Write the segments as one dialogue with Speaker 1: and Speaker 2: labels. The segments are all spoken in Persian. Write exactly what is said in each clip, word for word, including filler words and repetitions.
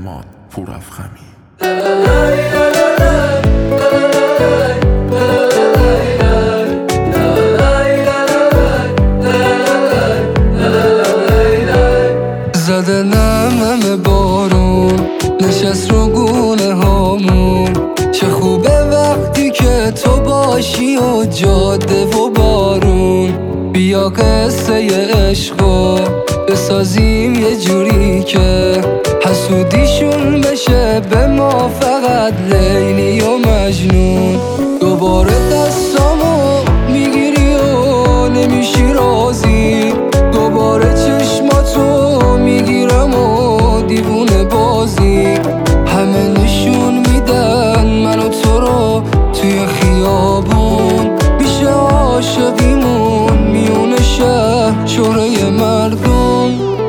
Speaker 1: اعتماد پورافخمی.
Speaker 2: زده نمم بارون نشست رو گونه هامون، چه خوبه وقتی که تو باشی و جاده و بارون. بیا قصه عشقو بسازیم یه جوری که حسودیشون بشه به ما فقط لیلی و مجنون. دوباره دستامو میگیری و نمیشی راضی، دوباره چشماتو میگیرم و دیوونه بازی. همه نشون میدن من و تو رو توی خیابون، میشه عاشقیمون میونه شهر شوره مردم.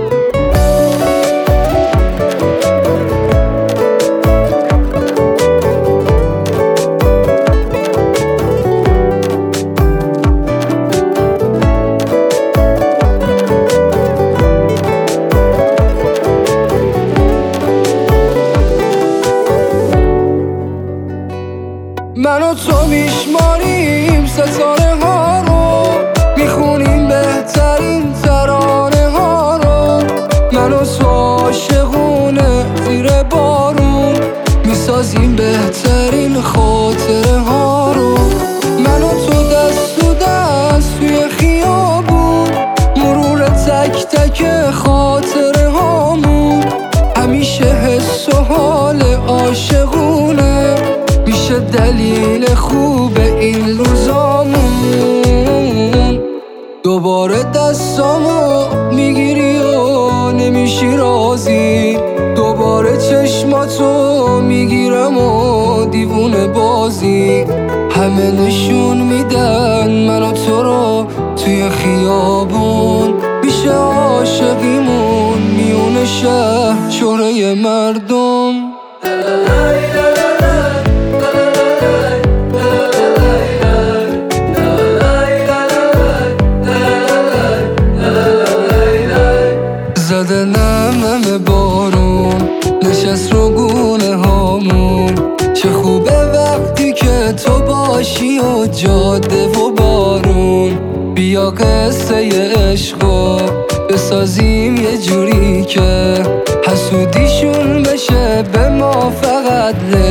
Speaker 2: من و تو میشماریم ستاره ها رو، میخونیم بهترین ترانه ها رو. من و تو عاشقونه زیر بارون، میسازیم بهترین خاطره ها رو. من و تو دست و دست توی خیابون، مرور تک تک خاطره هامون. همیشه حس و حال عاشقونه میشه دلیل خوب این روزامون. دوباره دستامو میگیری و نمیشی راضی، دوباره چشماتو میگیرم و دیوونه بازی. همه نشون میدن من و تو رو توی خیابون، میشه عاشقیمون میونه شهر شوره مردم. زده نمم بارون نشست رو گونه هامون، چه خوبه وقتی که تو باشی و جاده و بارون. بیا قصه عشقو بسازیم یه جوری که حسودیشون بشه به ما فقط